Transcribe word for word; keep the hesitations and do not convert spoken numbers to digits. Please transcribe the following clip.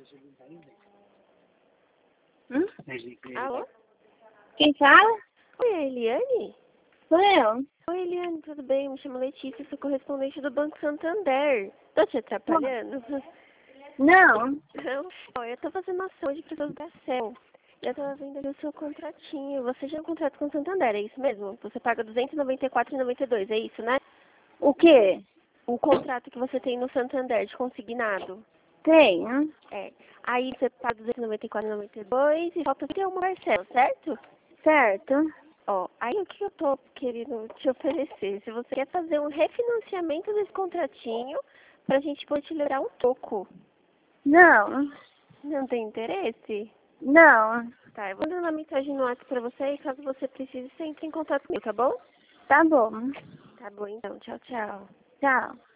Hum? Alô? Quem fala? Oi, é a Eliane? Sou eu. Oi, Eliane, tudo bem? Me chamo Letícia, sou correspondente do Banco Santander. Tô te atrapalhando? Não. Não? Ó, eu tô fazendo ação de pessoas da C E L. E eu tava vendo ali o seu contratinho. Você já tem um contrato com o Santander, é isso mesmo? Você paga duzentos e noventa e quatro reais e noventa e dois centavos, é isso, né? O quê? O contrato que você tem no Santander de consignado. Tenho. É. Aí você paga duzentos e noventa e quatro reais e noventa e dois centavos e falta ter uma parcela, certo? Certo. Ó, aí o que eu tô querendo te oferecer? Se você quer fazer um refinanciamento desse contratinho pra gente poder te liberar um pouco. Não. Não tem interesse? Não. Tá, eu vou mandar uma mensagem no WhatsApp pra você e caso você precise, você entre em contato comigo, tá bom? Tá bom. Tá bom então, tchau, tchau. Tchau.